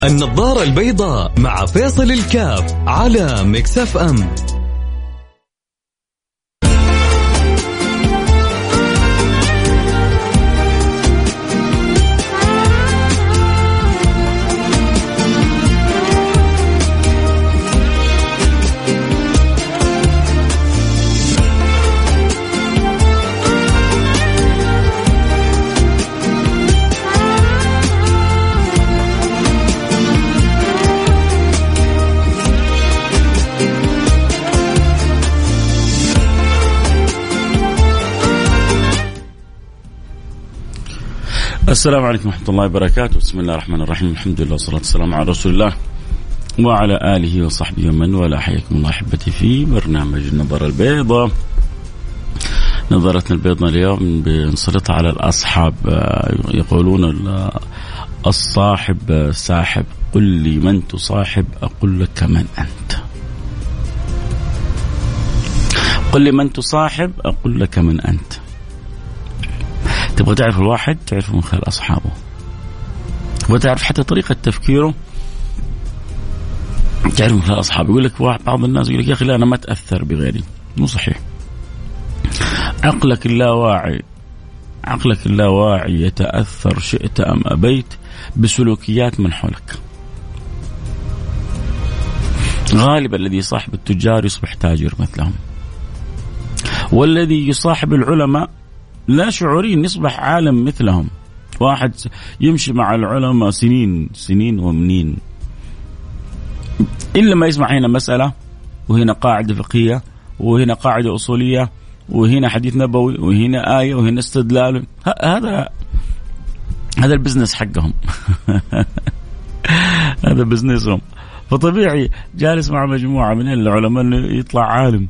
النظارة البيضاء مع فيصل الكاف على ميكس اف ام. السلام عليكم ورحمة الله وبركاته. بسم الله الرحمن الرحيم. الحمد لله والصلاة والسلام على رسول الله وعلى آله وصحبه ومن والاه. حياكم الله أحبتي في برنامج النظارة البيضاء. نظرتنا البيضاء اليوم بنسلطها على الأصحاب. يقولون الصاحب ساحب، قل لي من تصاحب أقول لك من أنت. قل لي من تصاحب أقول لك من أنت. تبغى تعرف الواحد تعرفه من خلال أصحابه، وتعرف حتى طريقة تفكيره تعرف من خلال أصحابه. يقول لك بعض الناس يقول لك يا أخي لا أنا ما أتأثر بغيري. مو صحيح. عقلك اللاواعي يتأثر شئت أم أبيت بسلوكيات من حولك. غالبا الذي يصاحب التجار يصبح تاجر مثلهم، والذي يصاحب العلماء لا شعورين يصبح عالم مثلهم. واحد يمشي مع العلماء سنين ومنين، إلا ما يسمع هنا مسألة وهنا قاعدة فقهية وهنا قاعدة أصولية وهنا حديث نبوي وهنا آية وهنا استدلال. هذا البزنس حقهم. هذا بزنسهم. فطبيعي جالس مع مجموعة من العلماء يطلع عالم،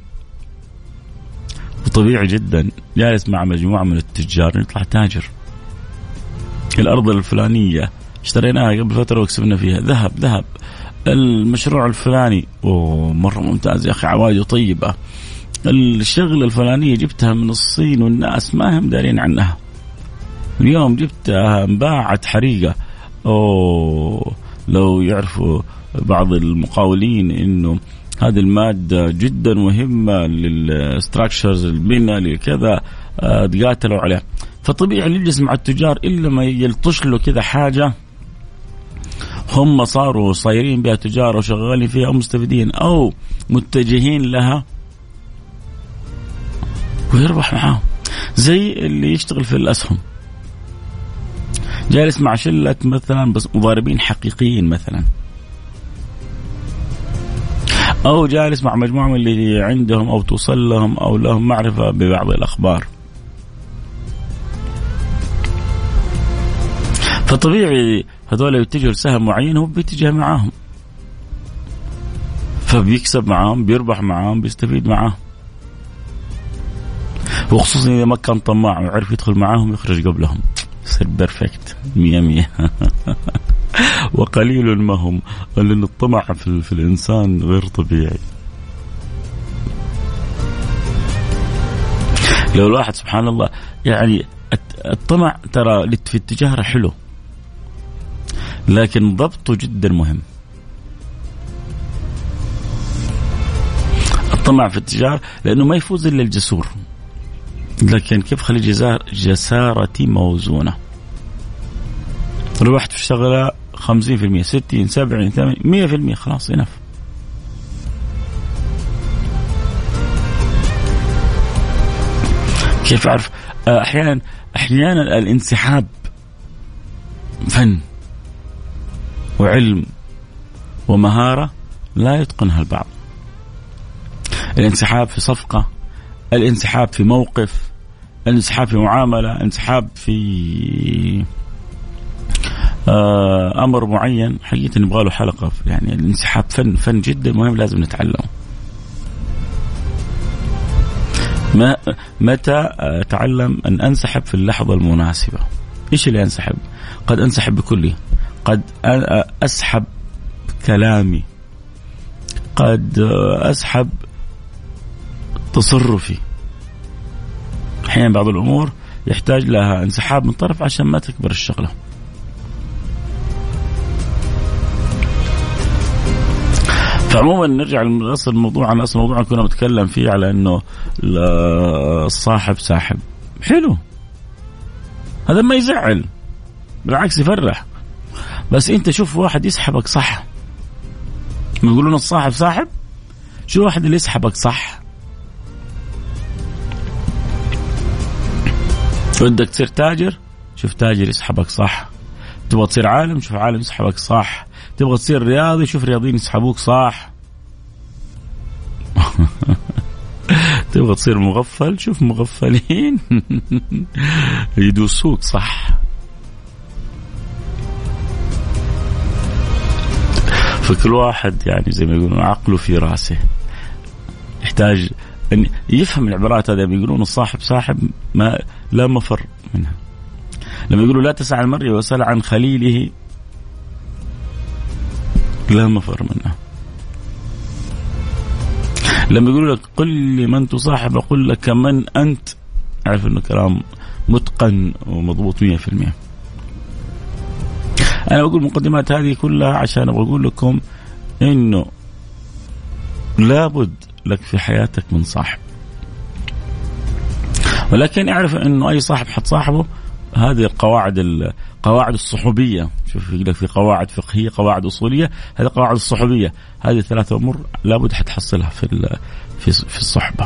وطبيعي جدا جالس مع مجموعة من التجار يطلع تاجر. الأرض الفلانية اشتريناها قبل فترة وكسبنا فيها ذهب. المشروع الفلاني مرة ممتاز يا أخي، عوايده طيبة. الشغلة الفلانية جبتها من الصين والناس ما هم دارين عنها، اليوم جبتها انباعت حريقة. لو يعرفوا بعض المقاولين إنه هذه المادة جدا مهمة للستراكشرز البناء لكذا، تقاتلوا عليه. فطبيعي اللي يجلس مع التجار إلا ما يلطش له كذا حاجة هم صاروا صايرين بها تجار وشغالين فيها أو مستفيدين أو متجهين لها ويربح معاهم. زي اللي يشتغل في الأسهم، جالس مع شلة مثلا بس مضاربين حقيقيين مثلا، أو جالس مع مجموعة من اللي عندهم أو توصل لهم أو لهم معرفة ببعض الأخبار. فطبيعي هذول يتجهوا لسهم معين هو بيتجه معاهم، فبيكسب معاهم، بيربح معاهم، بيستفيد معاهم. وخصوصا إذا ما كان طماع وعرف يدخل معاهم يخرج قبلهم، يصير بيرفكت 100. وقليل ما هم، لأن الطمع في الإنسان غير طبيعي. لو الواحد سبحان الله يعني الطمع ترى في التجارة حلو، لكن ضبطه جدا مهم. الطمع في التجارة لأنه ما يفوز إلا الجسور، لكن كيف خلي جسارتي موزونة. ربحت في شغلة 50%، 60، 70، 80، 100%، خلاص ينف. كيف أعرف؟ أحيانا الانسحاب فن وعلم ومهارة لا يتقنها البعض. الانسحاب في صفقة، الانسحاب في موقف، الانسحاب في معاملة، الانسحاب في أمر معين. حقيقة نبغى له حلقة. يعني الانسحاب فن جدا مهم، لازم نتعلمه. متى أتعلم أن أنسحب؟ في اللحظة المناسبة. إيش اللي أنسحب؟ قد أنسحب بكلي، قد أسحب كلامي، قد أسحب تصرفي. أحيانا بعض الأمور يحتاج لها انسحاب من طرف عشان ما تكبر الشغلة. فعموما نرجع لأصل الموضوع. عن أصل الموضوع كنا بنتكلم فيه على أنه الصاحب ساحب. حلو، هذا ما يزعل، بالعكس يفرح. بس أنت شوف واحد يسحبك صح، ما يقولون الصاحب ساحب، شو واحد اللي يسحبك صح. بدك تصير تاجر، شوف تاجر يسحبك صح. تبغى تصير عالم، شوف عالم يسحبك صح. تبغى تصير رياضي، شوف رياضيين يسحبوك صح. تبغى تصير مغفل، شوف مغفلين يدوسوك صح. فكل واحد يعني زي ما يقولون عقله في راسه، يحتاج أن يفهم العبارات هذه. بيقولون الصاحب ساحب، ما لا مفر منها. لما يقولوا لا تسأل عن المرء وسأل عن خليله، لا مفر منها. لما يقولوا لك قل لي من تصاحب، أقول لك من أنت، أعرف أنه كلام متقن ومضبوط 100%. أنا بقول المقدمات هذه كلها عشان أبغى أقول لكم إنه لابد لك في حياتك من صاحب، ولكن اعرف إنه أي صاحب حتصاحبه. هذه قواعد الصحوبية. شوف يقول لك في قواعد فقهية، قواعد أصولية، هذه قواعد الصحوبية. هذه 3 أمور لابد حتحصلها في الصحبة.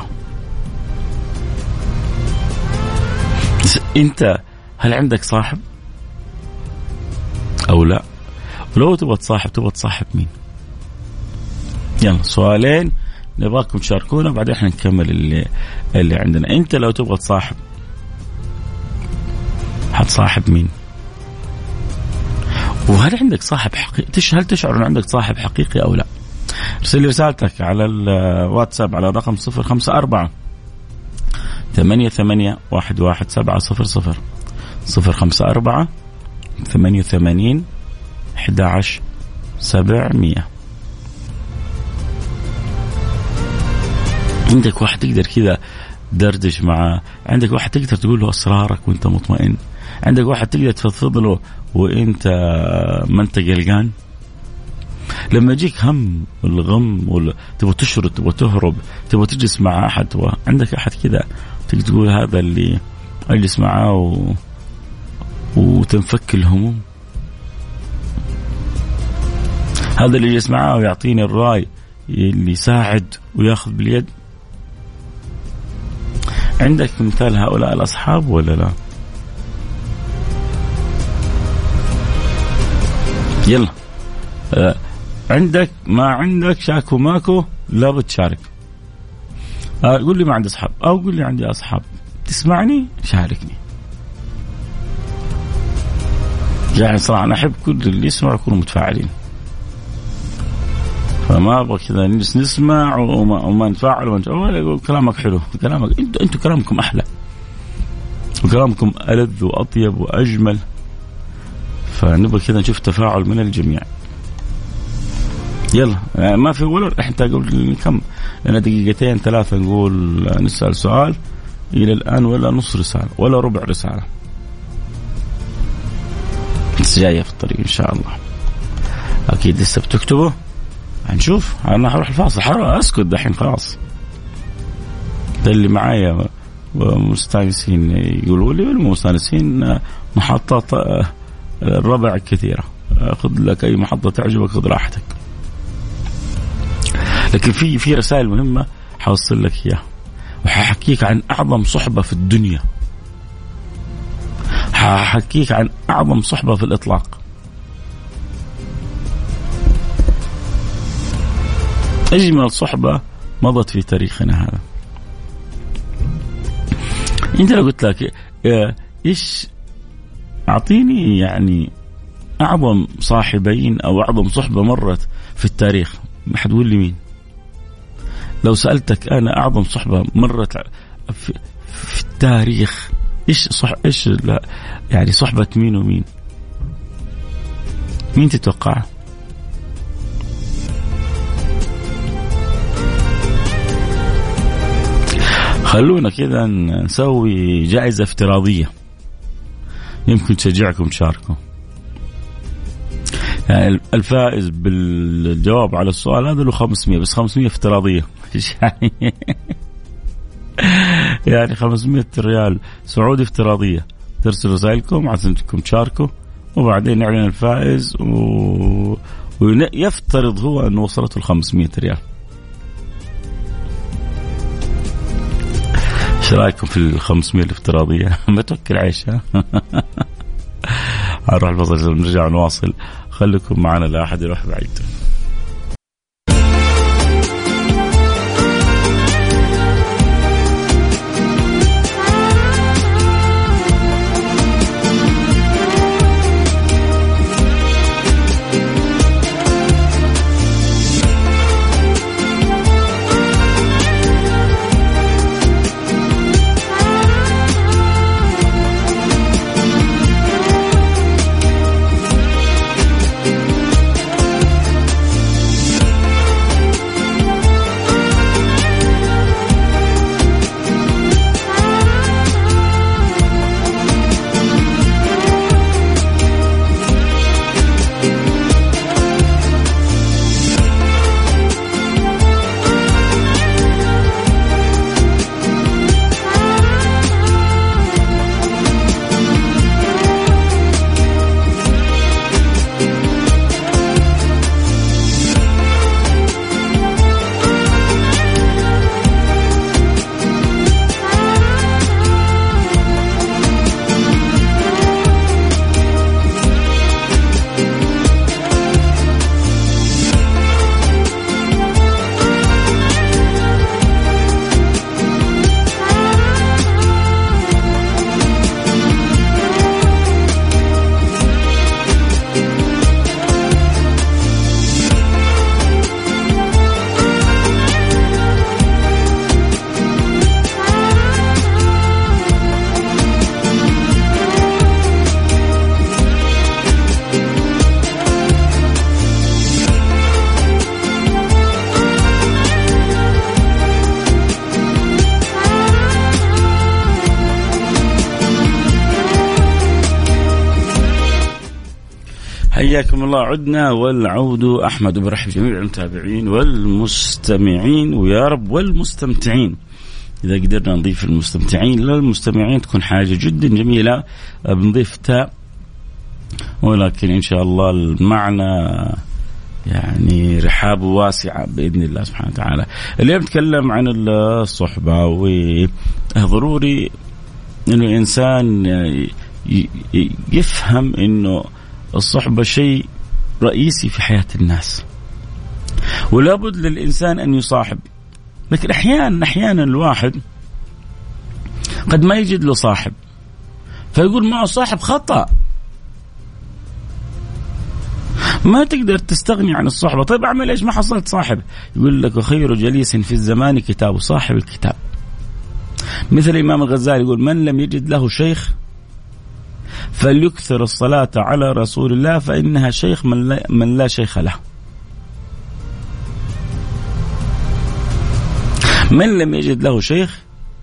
أنت هل عندك صاحب أو لا؟ ولو تبغى تصاحب مين؟ يلا سؤالين نبغاكم تشاركونا، بعدين احنا نكمل اللي عندنا. أنت لو تبغى تصاحب حتصاحب مين؟ وهل عندك صاحب حقيقي؟ هل تشعر أن عندك صاحب حقيقي أو لا؟ ارسل لي رسالتك على الواتساب على رقم 054 88 11700 054 88 11700. عندك واحد تقدر كذا دردش معه، عندك واحد تقدر تقول له أسرارك وانت مطمئن، عندك واحد تقدر تفضفض له وانت ما انت قلقان. لما يجيك هم والغم تبغى تشرد، تبغى تهرب، تبغى تجلس مع أحد، وعندك أحد كذا تقدر تقول هذا اللي أجلس معه وتنفك الهموم، هذا اللي يجلس معه ويعطيني الرأي اللي يساعد وياخذ باليد. عندك مثال هؤلاء الأصحاب ولا لا؟ يلا عندك ما عندك شاكو ماكو، لا بتشارك. قول لي ما عندي أصحاب، أو قول لي عندي أصحاب. تسمعني شاركني. يعني صراحة أنا أحب كل اللي يسمع يكونوا متفاعلين، فما أبغى كذا نسمع وما نتفاعل ولا كلامك حلو، كلامك أنتوا كلامكم أحلى وكلامكم ألذ وأطيب وأجمل، فنبغى كذا نشوف تفاعل من الجميع. يلا ما في ولا إحنا قبل نكمل لنا 2 3 نقول نسأل سؤال إلى الآن، ولا نص رسالة ولا ربع رسالة، بس جاية في الطريق إن شاء الله. أكيد لسه بتكتبوا، هنشوف. أنا هروح الفاصل، أسكت دحين خلاص. ده اللي معايا مستانسين يقولوا لي، والمستانسين محطات الربع كثيرة، خذ لك أي محطة تعجبك، خذ راحتك. لكن في رسائل مهمة حوصل لك إياها، وححكيك عن أعظم صحبة في الدنيا، ححكيك عن أعظم صحبة في الإطلاق. أجمل صحبة مضت في تاريخنا هذا. أنت لو قلت لك إيش أعطيني يعني أعظم صاحبين أو أعظم صحبة مرت في التاريخ، ما حتقول لي مين؟ لو سألتك أنا أعظم صحبة مرت في التاريخ، إيش يعني صحبة مين ومين؟ مين تتوقع؟ خلونا كذا نسوي جائزة افتراضية يمكن تشجعكم تشاركوا. يعني الفائز بالجواب على السؤال هذا له 500، بس 500 افتراضية يعني 500 ريال سعودي افتراضية. ترسل رسائلكم عشان انكم تشاركوا، وبعدين نعلن الفائز ويفترض هو أنه وصلته 500 ريال. ايش رايكم في 500 الافتراضية؟ ما توكل عيش. نروح الفصل نرجع نواصل، خليكم معنا لا أحد يروح بعيد. حياكم الله. عدنا والعود أحمد، وبرحب جميع المتابعين والمستمعين ويا رب والمستمتعين. إذا قدرنا نضيف المستمتعين للمستمعين تكون حاجة جدا جميلة، بنضيف تاء، ولكن إن شاء الله المعنى يعني رحاب واسعة بإذن الله سبحانه وتعالى. اليوم نتكلم عن الصحبة، وضروري إنه الإنسان يفهم إنه الصحبة شيء رئيسي في حياة الناس، ولا بد للإنسان أن يصاحب. لكن أحيانا الواحد قد ما يجد له صاحب، فيقول معه صاحب خطأ، ما تقدر تستغني عن الصحبة. طيب أعمل إيش؟ ما حصلت صاحب. يقول لك وخير جليس في الزمان كتاب، صاحب الكتاب. مثل الإمام الغزالي يقول من لم يجد له شيخ فليكثر الصلاة على رسول الله فإنها شيخ من لا شيخ له. من لم يجد له شيخ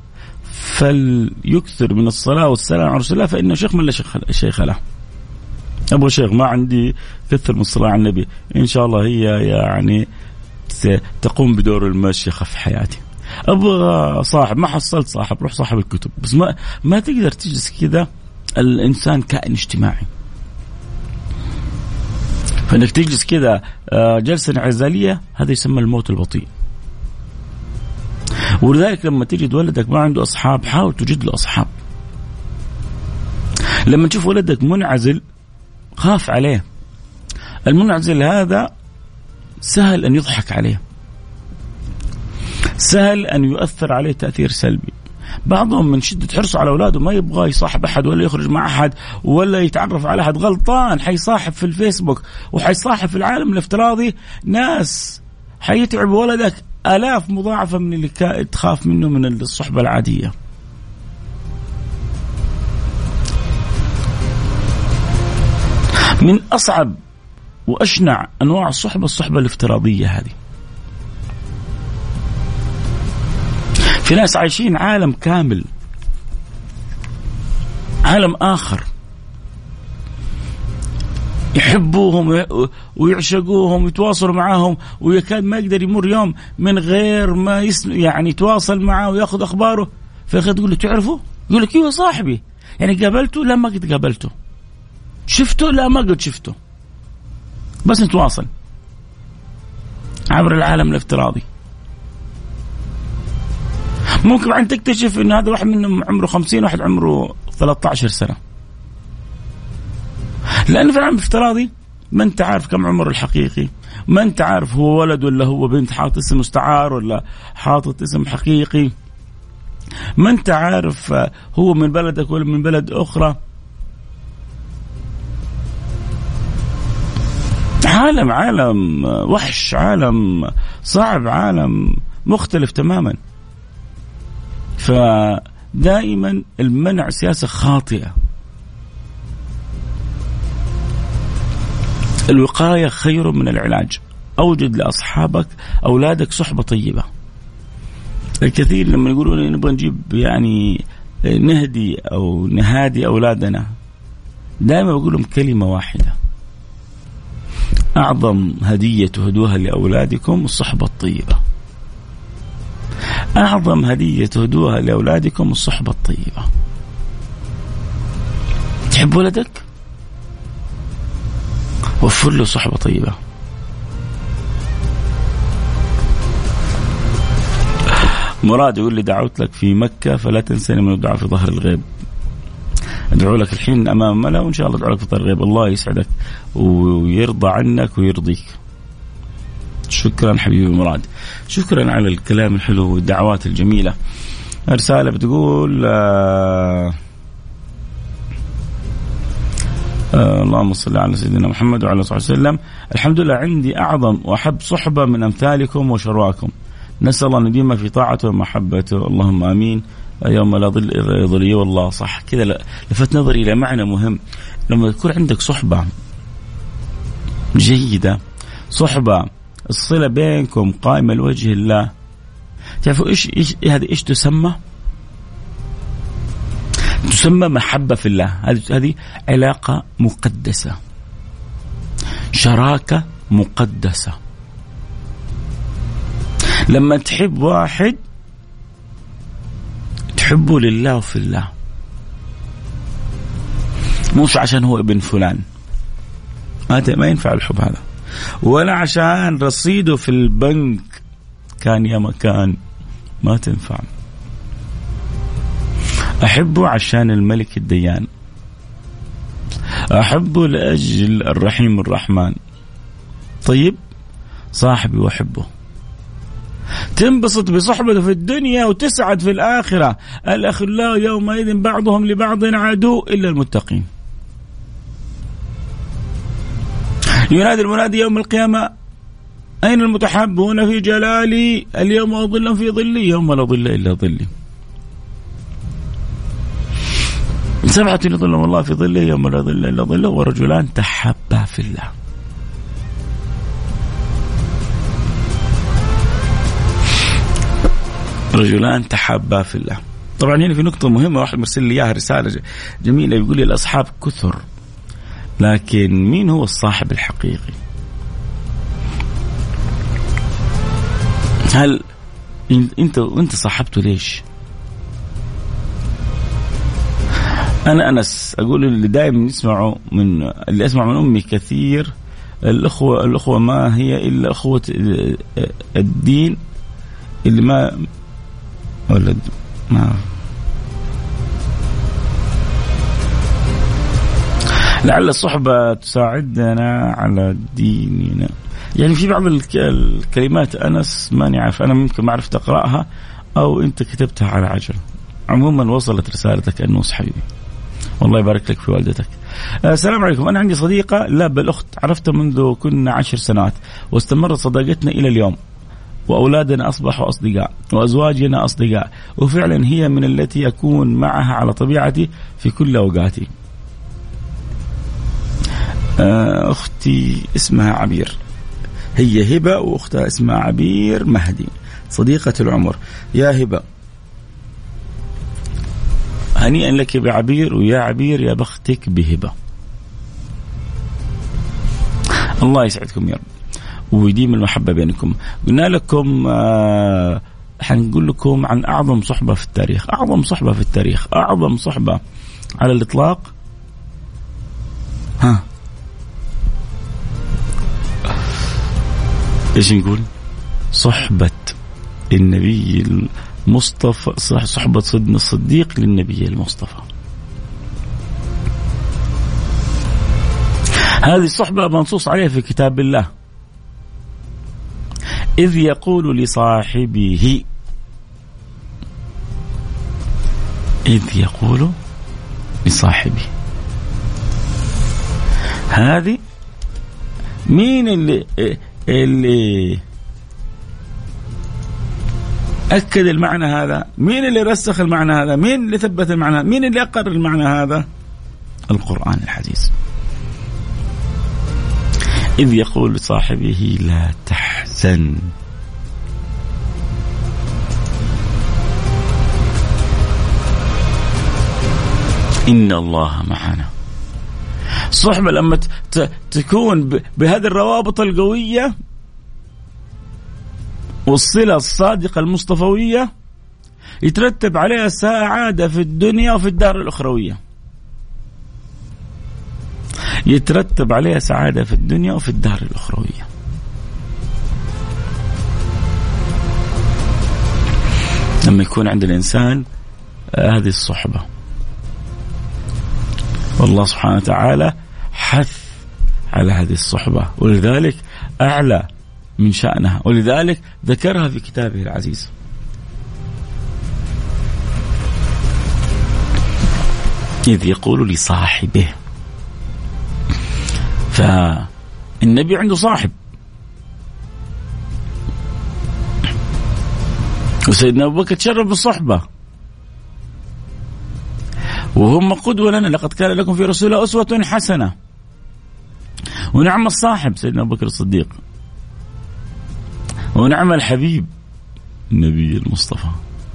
فليكثر من الصلاة والسلام على رسول الله فإنه شيخ من لا شيخ له. أبو شيخ ما عندي كثر من الصلاة على النبي، إن شاء الله هي يعني تقوم بدور المشيخة في حياتي. أبغى صاحب، ما حصلت صاحب، روح صاحب الكتب. بس ما تقدر تجلس كذا. الإنسان كائن اجتماعي، فإنك تجلس كذا جلسة انعزالية هذا يسمى الموت البطيء. ولذلك لما تجد ولدك ما عنده أصحاب حاول تجد له أصحاب. لما تشوف ولدك منعزل خاف عليه. المنعزل هذا سهل أن يضحك عليه، سهل أن يؤثر عليه تأثير سلبي. بعضهم من شدة حرصه على أولاده ما يبغى يصاحب أحد ولا يخرج مع أحد ولا يتعرف على أحد. غلطان، حيصاحب في الفيسبوك وحيصاحب في العالم الافتراضي ناس حيتعب ولدك آلاف مضاعفة من اللي تخاف منه من الصحبة العادية. من أصعب وأشنع أنواع الصحبة الافتراضية هذه. في ناس عايشين عالم كامل، عالم آخر، يحبوهم ويعشقوهم ويتواصلوا معاهم، ويكاد ما يقدر يمر يوم من غير ما يعني يتواصل معاه وياخذ أخباره. فأخي تقول له تعرفه؟ يقول لك ايوه صاحبي. يعني قابلته؟ لا ما قد قابلته. شفته؟ لا ما قد شفته، بس نتواصل عبر العالم الافتراضي. ممكن بعدين تكتشف ان هذا واحد منهم عمره 50 واحد عمره 13 سنة، لأن في العالم الافتراضي ما انت عارف كم عمره الحقيقي، ما انت عارف هو ولد ولا هو بنت، حاطط اسم مستعار ولا حاطط اسم حقيقي، ما انت عارف هو من بلدك ولا من بلد أخرى. عالم وحش، عالم صعب، عالم مختلف تماما. فدائما المنع سياسة خاطئة. الوقاية خير من العلاج. أوجد لأصحابك أولادك صحبة طيبة. الكثير لما يقولون نبغى نجيب يعني نهدي أو نهادي أولادنا، دائما بقول لهم كلمة واحدة: أعظم هدية تهدوها لأولادكم الصحبة الطيبة. أعظم هدية تهدوها لأولادكم الصحبة الطيبة. تحب ولدك؟ وفر له صحبة طيبة. مراد يقول لي دعوت لك في مكة فلا تنسني من الدعاء في ظهر الغيب. أدعو لك الحين أمام ملا، وإن شاء الله أدعو لك في ظهر الغيب. الله يسعدك ويرضى عنك ويرضيك. شكرا حبيبي مراد، شكرا على الكلام الحلو والدعوات الجميلة. رسالة بتقول اللهم صل على سيدنا محمد وعلى صحبه وسلم. الحمد لله عندي أعظم وأحب صحبة من أمثالكم وشرواكم، نسأل الله نديم في طاعته ومحبته، اللهم آمين. يوم لا ظل إلا ظلي. والله صح كذا. لفت نظري إلى معنى مهم. لما يكون عندك صحبة جيدة، صحبة الصلة بينكم قائمة لوجه الله، تعرفوا إيش تسمى؟ تسمى محبة في الله. هذه علاقة مقدسة، شراكة مقدسة. لما تحب واحد تحبه لله وفي الله، مش عشان هو ابن فلان، ما ينفع الحب هذا، ولا عشان رصيده في البنك كان يا مكان، ما تنفع. أحبه عشان الملك الديان، أحبه لأجل الرحيم الرحمن. طيب صاحبي وأحبه، تنبسط بصحبته في الدنيا وتسعد في الآخرة. الأخلاء يومئذ بعضهم لبعض عدو إلا المتقين. ينادي المنادي يوم القيامة أين المتحابون في جلالي اليوم أظل في ظلي يوم لا ظل إلا ظلي. 7 يظلهم الله في ظله يوم لا ظل إلا ظله، ورجلان تحابا في الله. رجلان تحابا في الله. طبعا هنا في نقطة مهمة، واحد مرسل لي إياها رسالة جميلة، يقول لي الأصحاب كثر، لكن مين هو الصاحب الحقيقي؟ هل انت صاحبته ليش؟ أنا أنس أقول اللي دائما يسمعوا اللي أسمع من أمي كثير، الأخوة ما هي إلا أخوة الدين، اللي ما ولد ما لعل الصحبة تساعدنا على ديننا. يعني في بعض الكلمات أنس ماني عارف، أنا ممكن ما عرفت أقرأها أو أنت كتبتها على عجل. عموما وصلت رسالتك أنوس حبيبي، والله يبارك لك في والدتك. السلام عليكم، أنا عندي صديقة لا بل أخت عرفتها منذ كنا 10 سنوات، واستمرت صداقتنا إلى اليوم، وأولادنا أصبحوا أصدقاء، وأزواجنا أصدقاء، وفعلا هي من التي أكون معها على طبيعتي في كل أوقاتي. أختي اسمها عبير، هي هبة، وأختها اسمها عبير مهدي، صديقة العمر. يا هبة هنيئا لك بعبير، ويا عبير يا بختك بهبة. الله يسعدكم يا رب ويديم المحبة بينكم. قلنا لكم حنقول لكم عن أعظم صحبة في التاريخ، أعظم صحبة في التاريخ، أعظم صحبة على الإطلاق. إيش نقول؟ صحبة النبي المصطفى، صحبة سيدنا الصديق للنبي المصطفى. هذه الصحبة منصوص عليها في كتاب الله، إذ يقول لصاحبه، إذ يقول لصاحبه. هذه مين اللي أكد المعنى هذا؟ مين اللي رسخ المعنى هذا؟ مين اللي ثبت المعنى؟ مين اللي أقر المعنى هذا؟ القرآن الحديث. إذ يقول لصاحبه لا تحزن إن الله معنا. الصحبة لما تكون بهذه الروابط القوية والصلة الصادقة المصطفوية يترتب عليها سعادة في الدنيا وفي الدار الأخروية. يترتب عليها سعادة في الدنيا وفي الدار الأخروية. لما يكون عند الإنسان هذه الصحبة، والله سبحانه وتعالى حث على هذه الصحبة، ولذلك أعلى من شأنها، ولذلك ذكرها في كتابه العزيز. إذ يقول لصاحبه، فالنبي عنده صاحب، وسيدنا أبو بكر تشرف بالصحبة، وهم قدوة لنا. لقد كان لكم في رسول الله أسوة حسنة. ونعم الصاحب سيدنا أبو بكر الصديق، ونعم الحبيب النبي المصطفى.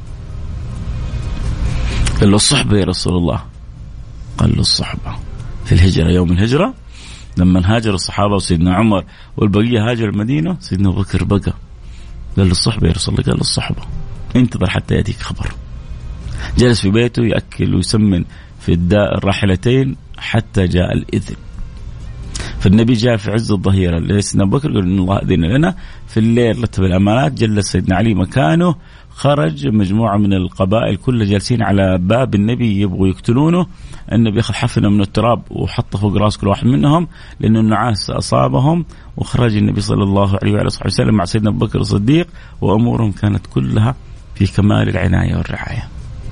قال له الصحبة يا رسول الله، قال له الصحبة في الهجرة، يوم الهجرة لما هاجر الصحابة وسيدنا عمر والبقية هاجر المدينة، سيدنا أبو بكر بقى. قال له الصحبة يا رسول الله، قال له الصحبة انتظر حتى يأتيك خبر. جلس في بيته يأكل ويسمن في الراحلتين حتى جاء الإذن. فالنبي جاء في عز الظهيرة لسيدنا أبو بكر، قال إن الله أذن لنا. في الليل رتب الأمانات، جلس سيدنا علي مكانه، خرج مجموعة من القبائل كلها جالسين على باب النبي يبغوا يقتلونه. النبي أخذ حفنة من التراب وحطه فوق رأس كل واحد منهم لأنه النعاس أصابهم، وخرج النبي صلى الله عليه وآله وسلم مع سيدنا أبو بكر الصديق، وأمورهم كانت كلها في كمال العناية والرعاية.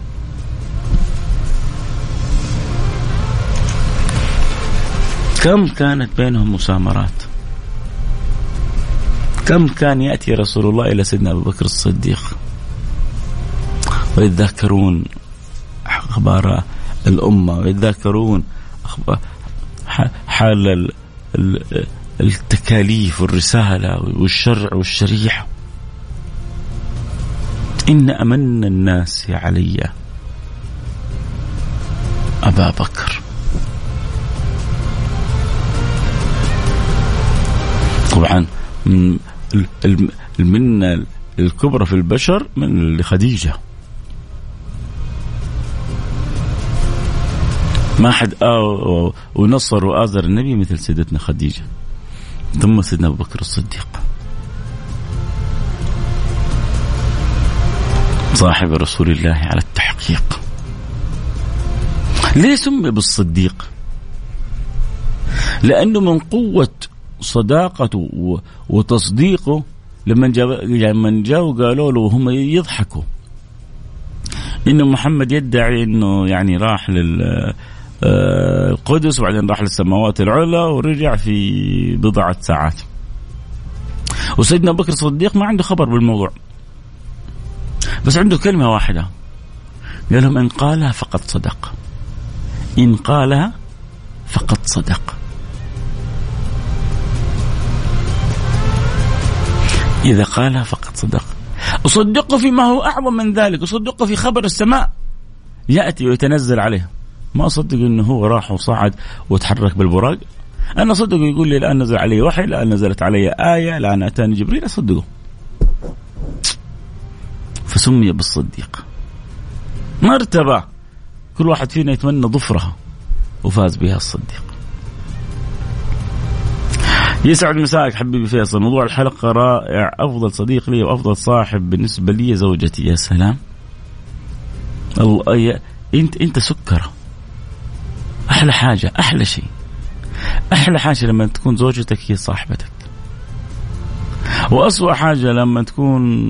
كم كانت بينهم مسامرات، كم كان يأتي رسول الله إلى سيدنا أبو بكر الصديق ويتذكرون أخبار الأمة، ويتذكرون حال التكاليف والرسالة والشرع والشريعة. إن أمن الناس علي أبا بكر. طبعا المنة الكبرى في البشر من لخديجة، ما حد ونصر وآزر النبي مثل سيدتنا خديجة، ثم سيدنا أبو بكر الصديق صاحب رسول الله على التحقيق. ليه سمي بالصديق؟ لأنه من قوة صداقته وتصديقه لما جاءوا قالوا له وهم يضحكوا إنه محمد يدعي إنه يعني راح للقدس وبعدين راح للسماوات العلى ورجع في بضعة ساعات. وسيدنا أبو بكر الصديق ما عنده خبر بالموضوع، بس عنده كلمة واحدة، قال لهم إن قالها فقد صدق، إن قالها فقد صدق. إذا قالها فقد صدق. أصدقه فيما هو أعظم من ذلك، أصدقه في خبر السماء يأتي ويتنزل عليه. ما أصدق أنه هو راح وصعد وتحرك بالبراق، أنا صدقه يقول لي الآن نزل علي وحي، الآن نزلت علي آية، الآن أتاني جبريل، أصدقه. فسمي بالصديق. مرتبة كل واحد فينا يتمنى ظفرها وفاز بها الصديق. يسعد مساك حبيبي فيصل. موضوع الحلقة رائع. أفضل صديق لي وأفضل صاحب بالنسبة لي زوجتي. يا سلام الله، أنت سكرة. أحلى حاجة، أحلى شيء، أحلى حاجة لما تكون زوجتك هي صاحبتك، وأسوأ حاجة لما تكون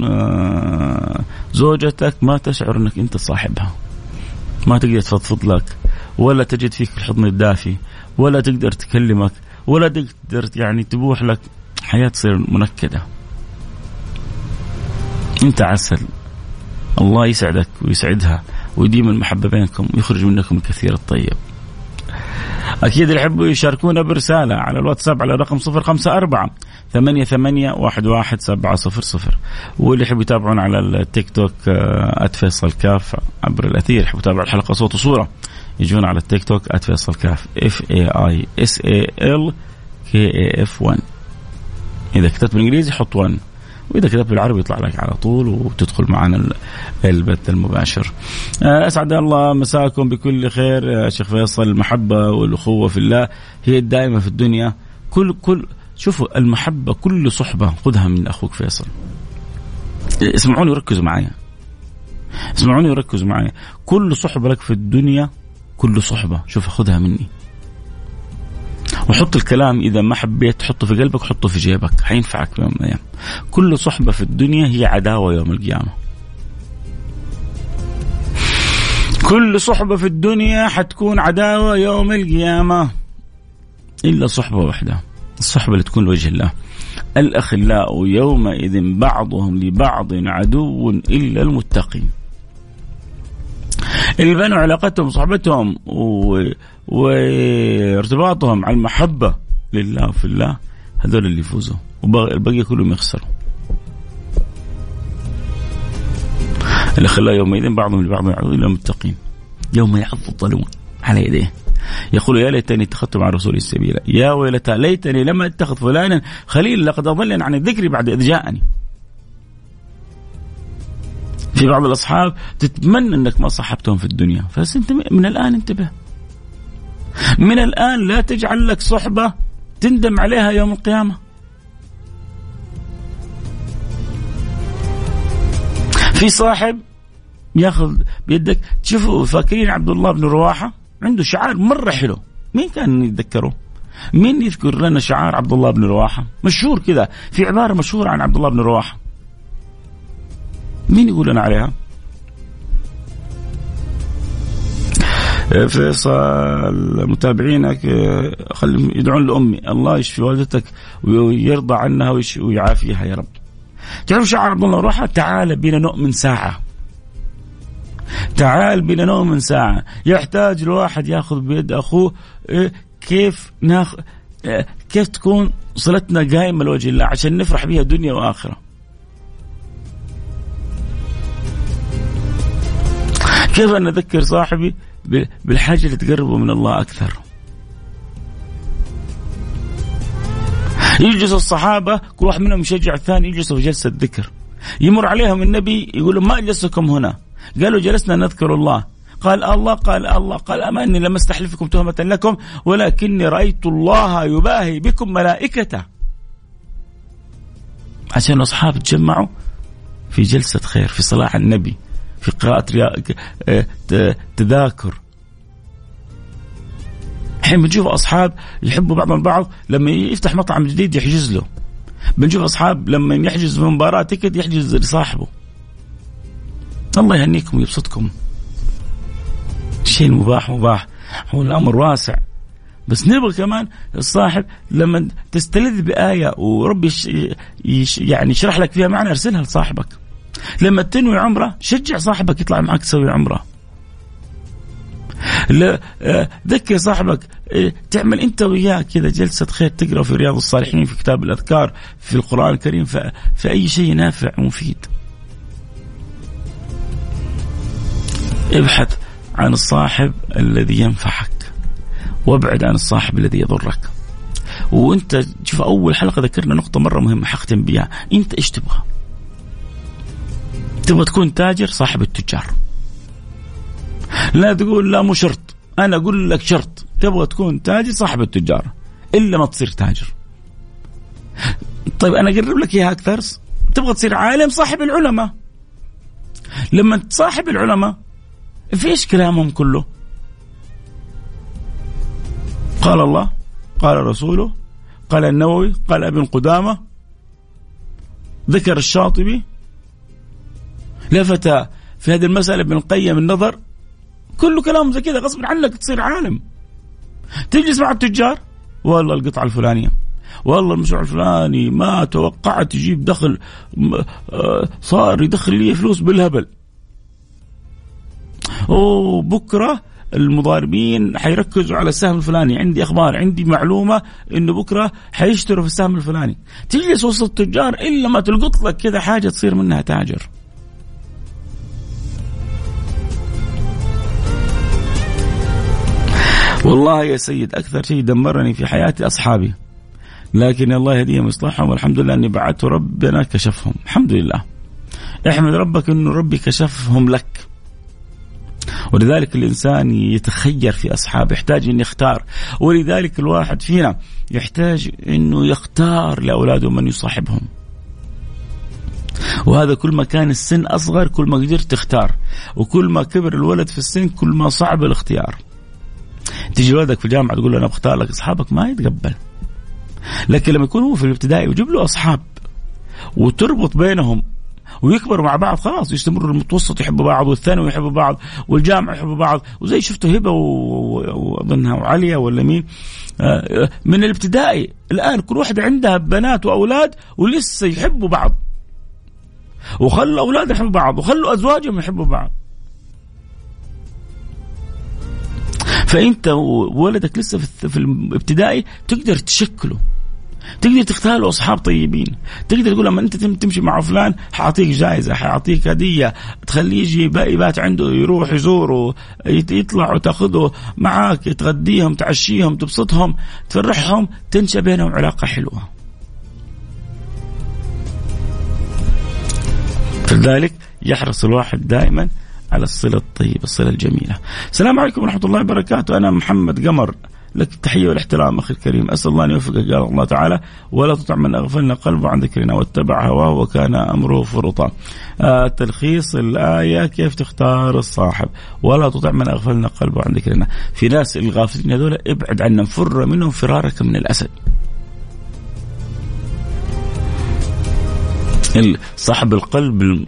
زوجتك ما تشعر أنك أنت صاحبها، ما تقدر تفضفض لك، ولا تجد فيك الحضن الدافي، ولا تقدر تكلمك، ولا تقدر يعني تبوح لك، حياة تصير منكدة. أنت عسل. الله يسعدك ويسعدها ويديم المحبة بينكم ويخرج منكم الكثير الطيب. أكيد اللي يحبوا يشاركونا برسالة على الواتساب على رقم 054-88-11-700، واللي يحبوا يتابعون على التيك توك @فيصل كاف عبر الأثير، يحبوا يتابعوا الحلقة صوت وصورة يجون على التيك توك @فيصل كاف FAISALKAF1. إذا كتبت بالإنجليزي حط 1، وإذا كتبت بالعربي يطلع لك على طول وتدخل معنا البث المباشر. أسعد الله مساكم بكل خير. شيخ فيصل، المحبة والأخوة في الله هي الدائمة في الدنيا. شوفوا المحبة، كل صحبة خذها من أخوك فيصل. اسمعوني وركزوا معايا، اسمعوني وركزوا معايا. كل صحبة لك في الدنيا، كل صحبة شوف خذها مني، وحط الكلام إذا ما حبيت حطه في قلبك، حطه في جيبك، حينفعك يوم من الأيام. كل صحبة في الدنيا هي عداوة يوم القيامة. كل صحبة في الدنيا حتكون عداوة يوم القيامة إلا صحبة واحدة، الصحبة اللي تكون لوجه الله. الأخلاء يومئذ بعضهم لبعض عدو إلا المتقين. اللي بنوا علاقتهم صحبتهم وارتباطهم على المحبة لله وفي الله، هذول اللي يفوزوا، والبقية كلهم يخسروا. الأخلاء يومئذ بعضهم لبعض عدو إلا المتقين. يوم يعض الظالمون على يديه يقول يا ليتني اتخذت مع رسولي السبيل، يا ويلتى ليتني لم اتخذ فلانا خليلا لقد أضلني عن الذكر بعد إذ جاءني. في بعض الأصحاب تتمنى أنك ما صاحبتهم في الدنيا، بس أنت من الآن انتبه، من الآن لا تجعل لك صحبة تندم عليها يوم القيامة. في صاحب ياخذ بيدك. تشوفوا فاكرين عبد الله بن رواحة عنده شعار مرة حلو، مين كان يتذكره؟ مين يذكر لنا شعار عبد الله بن رواحة مشهور كذا؟ في عبارة مشهورة عن عبد الله بن رواحة، مين يقول لنا عليها؟ فيصل متابعينك خلهم يدعون لأمي الله يشفي والدتك ويرضى عنها ويعافيها يا رب. تعرف شعار عبد الله بن رواحة؟ تعال بنا نؤمن ساعة، تعال بنا نؤمن ساعة. يحتاج الواحد ياخذ بيد أخوه. كيف تكون صلتنا قائمة لوجه الله عشان نفرح بها دنيا وآخرة. كيف أن أذكر صاحبي بالحاجة اللي تقربه من الله أكثر. يجلس الصحابة كل واحد منهم يشجع الثاني، يجلسوا في جلسة ذكر، يمر عليهم النبي يقول ما أجلسكم هنا، قالوا جلسنا نذكر الله، قال الله قال الله قال أما أني لم استحلفكم تهمة لكم ولكني رأيت الله يباهي بكم ملائكته. عشان أصحاب تجمعوا في جلسة خير، في صلاة على النبي، في قراءة تذاكر. الحين بنشوف أصحاب يحبوا بعض البعض، لما يفتح مطعم جديد يحجز له. بنشوف أصحاب لما يحجز في مباراة تكت يحجز لصاحبه. الله يهنيكم ويبسطكم. شيء مباح هو الأمر واسع، بس نبغى كمان الصاحب لما تستلذ بآية وربي يعني يشرح لك فيها معنى ارسلها لصاحبك. لما تنوي عمرة شجع صاحبك يطلع معك تسوي عمرة. ذكر صاحبك تعمل انت وياه كذا جلسة خير، تقرأ في رياض الصالحين، في كتاب الأذكار، في القرآن الكريم، في أي شيء نافع ومفيد. ابحث عن الصاحب الذي ينفعك وابعد عن الصاحب الذي يضرك. وانت شوف اول حلقة ذكرنا نقطة مرة مهمة حختم بها. انت ايش تبغى؟ تبغى تكون تاجر صاحب التجار؟ لا تقول لا مو شرط، انا اقول لك شرط، تبغى تكون تاجر صاحب التجار الا ما تصير تاجر. طيب انا اقرب لك اياها اكثر، تبغى تصير عالم صاحب العلماء. لما تصاحب العلماء فيش كلامهم كله قال الله قال رسوله قال النووي قال ابن قدامة ذكر الشاطبي لفت في هذه المسألة ابن القيم النظر، كله كلام زي كذا غصب عنك تصير عالم. تجلس مع التجار، والله القطعة الفلانية، والله المشروع الفلاني ما توقعت يجيب دخل، صار يدخل لي فلوس بالهبل، وبكرة المضاربين حيركزوا على السهم الفلاني، عندي أخبار، عندي معلومة إنه بكرة حيشتروا في السهم الفلاني. تجلس وسط التجار إلا ما تلقط لك كذا حاجة تصير منها تاجر. والله يا سيد أكثر شيء دمرني في حياتي أصحابي، لكن الله يهديهم ويصلحهم، والحمد لله أني بعثت ربنا كشفهم. الحمد لله، احمد ربك أنه ربي كشفهم لك. ولذلك الإنسان يتخير في أصحابه، يحتاج أن يختار، ولذلك الواحد فينا يحتاج أنه يختار لأولاده من يصاحبهم. وهذا كل ما كان السن أصغر كل ما قدرت تختار، وكل ما كبر الولد في السن كل ما صعب الاختيار. تيجي ولدك في الجامعة تقول له أنا بختار لك أصحابك، ما يتقبل. لكن لما يكون هو في الابتدائي ويجيب له أصحاب وتربط بينهم ويكبروا مع بعض، خلاص يستمروا المتوسط يحبوا بعض، والثانوي يحبوا بعض، والجامعة يحبوا بعض. وزي شفتوا هبة وأظنها وعليا ولا مين من الابتدائي الآن كل واحدة عندها بنات وأولاد ولسه يحبوا بعض، وخلوا أولاد يحبوا بعض، وخلوا أزواجهم يحبوا بعض. فأنت ولدك لسه في الابتدائي تقدر تشكله، تقدر تختار له أصحاب طيبين، تقدر تقول لما أنت تمشي مع فلان حاعطيك جائزة، حاعطيك هدية، تخليه يجي يبات عنده، يروح يزوره، يطلع وتأخذه معاك، تغديهم، تعشيهم، تبسطهم، تفرحهم، تنشأ بينهم علاقة حلوة. فلذلك يحرص الواحد دائما على الصلة الطيبة، الصلة الجميلة. السلام عليكم ورحمة الله وبركاته. أنا محمد قمر، لك التحية والاحترام أخي الكريم، أسأل الله أن يوفقك قال الله تعالى ولا تطع من أغفلنا قلبه عن ذكرنا واتبع هواه وكان أمره فرطا. تلخيص الآية كيف تختار الصاحب، ولا تطع من أغفلنا قلبه عن ذكرنا. في ناس الغافلين هذول ابعد عنهم، فر منهم فرارك من الأسد. صاحب القلب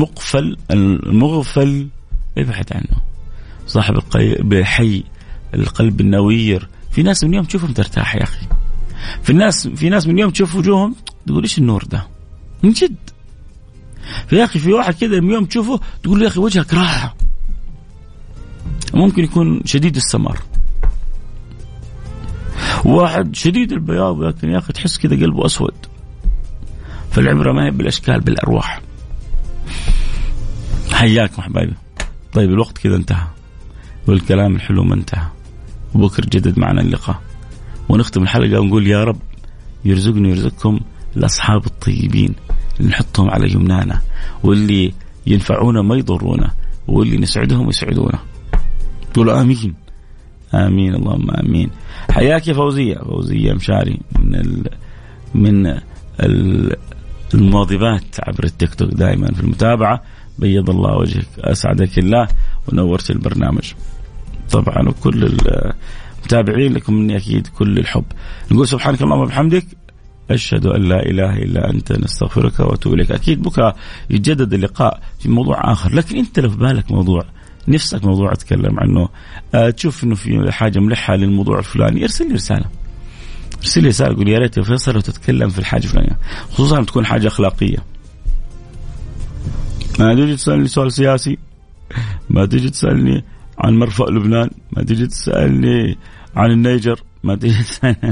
المغفل ابعد عنه. صاحب الحي القلب النوير، في ناس من يوم تشوفهم ترتاح يا أخي. في ناس من يوم تشوف وجوههم تقول إيش النور ده من جد. يا أخي في واحد كذا من يوم تشوفه تقول يا أخي وجهك راحة. ممكن يكون شديد السمر، واحد شديد البياض، لكن يا أخي تحس كذا قلبه أسود. فالعبرة ما هي بالأشكال، بالأرواح. حياكم حبايبي. طيب الوقت كذا انتهى، والكلام الحلو ما انتهى، وبكر جدد معنا اللقاء، ونختم الحلقة ونقول يا رب يرزقني ويرزقكم الأصحاب الطيبين اللي نحطهم على يمنانا، واللي ينفعونا ما يضرونا، واللي نسعدهم يسعدونا. قولوا آمين آمين اللهم آمين. حياك يا فوزية مشاري من المواظبات عبر التيك توك دائما في المتابعة. بيض الله وجهك، أسعدك الله ونورت البرنامج طبعا، وكل المتابعين لكم مني أكيد كل الحب. نقول سبحانك اللهم وبحمدك، أشهد أن لا إله إلا أنت، نستغفرك وأتوب إليك. أكيد بكرة يتجدد اللقاء في موضوع آخر، لكن أنت لو في بالك موضوع نفسك موضوع أتكلم عنه، تشوف إنه في حاجة ملحة للموضوع الفلاني، ارسل لي رسالة، قول يا ريت يا فيصل وتتكلم في الحاجة الفلانية، خصوصا تكون حاجة أخلاقية. ما تيجي تسألني سؤال سياسي، ما تيجي تسألني عن مرفأ لبنان، ما تيجي تسألني عن النيجر، ما تيجي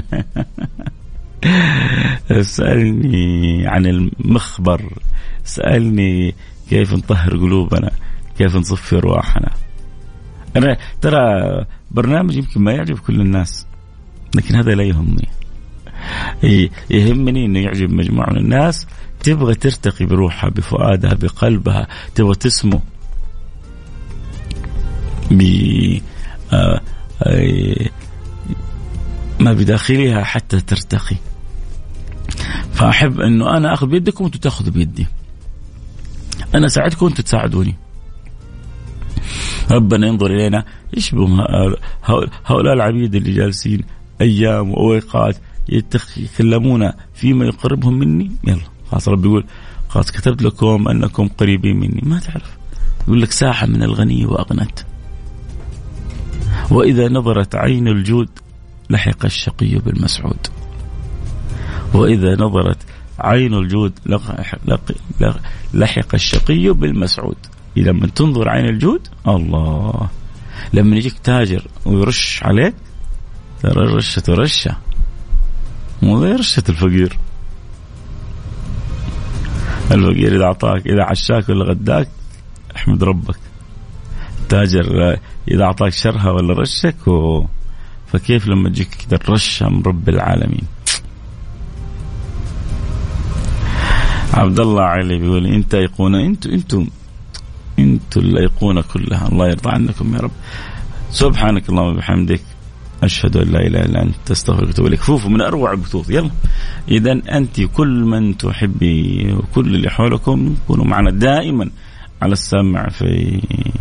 تسألني عن المخبر، سألني كيف نطهر قلوبنا، كيف نصفي رواحنا. أنا ترى برنامج يمكن ما يعجب كل الناس، لكن هذا لا يهمني. يهمني إنه يعجب مجموعة من الناس تبغى ترتقي بروحها بفؤادها بقلبها، تبغى تسمو ما بداخلها حتى ترتقي. فأحب أنه أنا أخذ بيدكم وأنتوا تأخذوا بيدي، أنا ساعدكم وأنتوا تساعدوني. ربنا ينظر إلينا يشبه هؤلاء العبيد اللي جالسين أيام وأوقات يتكلمون فيما يقربهم مني. يلا خلاص رب يقول خلاص كتبت لكم أنكم قريبين مني. ما تعرف، يقول لك ساحة من الغني وأغنت. وإذا نظرت عين الجود لحق الشقي بالمسعود. وإذا نظرت عين الجود لحق الشقي بالمسعود. إذا من تنظر عين الجود الله، لما يجيك تاجر ويرش عليك ترى رشة مو زي رشة الفقير. الفقير إذا أعطاك، إذا عشاك ولا غداك احمد ربك. تاجر إذا أعطاك شرها ولا رشك فكيف لما تجيك كده الرشة من رب العالمين. عبد الله علي بيقول انت ايقونه، انتوا الايقونه كلها. الله يرضى عنكم يا رب. سبحانك اللهم وبحمدك اشهد ان لا اله الا انت استغفرك واتوب اليك. فوفوا من اروع البثوث. يلا اذا انت كل من تحبي وكل اللي حولكم كونوا معنا دائما على السمع في